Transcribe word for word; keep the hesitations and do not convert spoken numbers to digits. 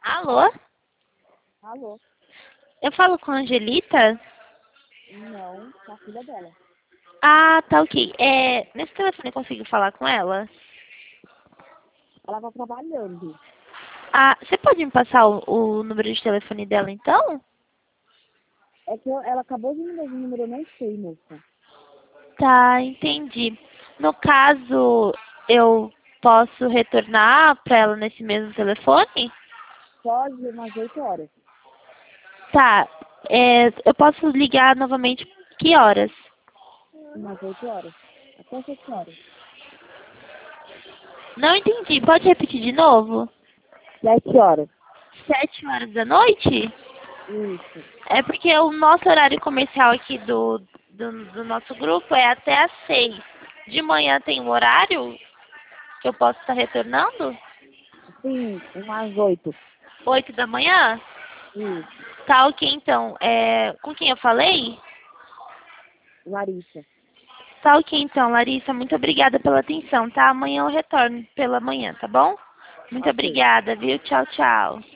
Alô? Alô? Eu falo com a Angelita? Não, com a filha dela. Ah, tá ok. É, nesse telefone eu consigo falar com ela? Ela tá trabalhando. Ah, você pode me passar o, o número de telefone dela, então? É que eu- ela acabou de me dar o número, eu não sei, moça. Tá, entendi. No caso, eu posso retornar pra ela nesse mesmo telefone? Pode umas oito horas. Tá, é, eu posso ligar novamente que horas? Umas oito horas. Até sete horas. Não entendi, pode repetir de novo? Sete horas. Sete horas da noite? Isso. É porque o nosso horário comercial aqui do, do, do nosso grupo é até às seis. De manhã tem um horário que eu posso estar retornando? Sim, umas oito. Oito da manhã? Isso. Tá ok, então. É, com quem eu falei? Larissa. Tá ok, então, Larissa. Muito obrigada pela atenção, tá? Amanhã eu retorno pela manhã, tá bom? Muito Ok. obrigada, viu? Tchau, tchau.